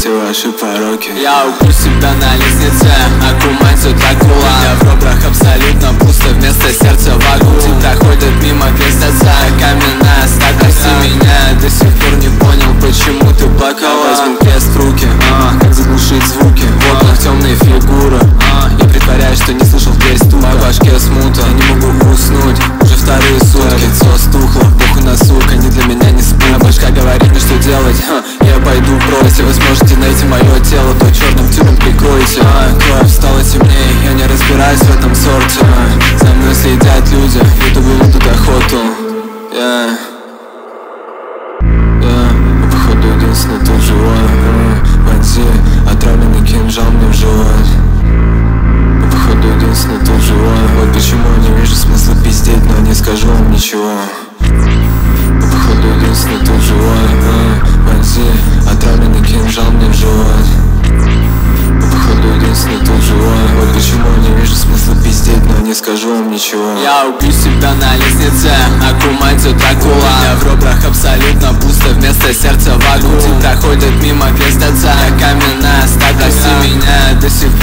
все ваши пороки. Я убью себя на лестнице, Акумацию Дракула. У меня в ребрах абсолютно пусто, вместо сердца вакуум. Пути проходят мимо, крестятся, каменная статуя. Прости меня, до сих пор не понял, почему ты плакала. Возьму крест в руки, как заглушить звуки. В окнах темные фигуры, я притворяюсь, что не слышал дверь стука. В башке смута, я не могу уснуть уже вторые сутки. Лицо стухло, похуй на сука, не для меня не спит. Башка говорит мне, что делать, я пойду прочь. Если вы сможете найти мое тело, то черным тюрем прикройте. Кровь стала темнее, я не разбираюсь в этом сорте. За мной следят люди, ютубы ведут охоту. Походу единственный тут живой. Вонзи, отравленный кинжал мне в живот. Походу единственный тут живой. Вот почему я не вижу смысла пиздеть, но не скажу вам ничего. Походу единственный тут живой. Вонзи, отравленный кинжал мне в живот. Походу единственный тут живой. Вот почему я не вижу смысла пиздеть, но не скажу вам ничего. Я убью себя на лестнице, Акумацию Дракула. У меня в ребрах абсолютно пусто, вместо сердца вакуум. Пути проходят мимо, крестятся, каменная статуя. Прости меня, до сих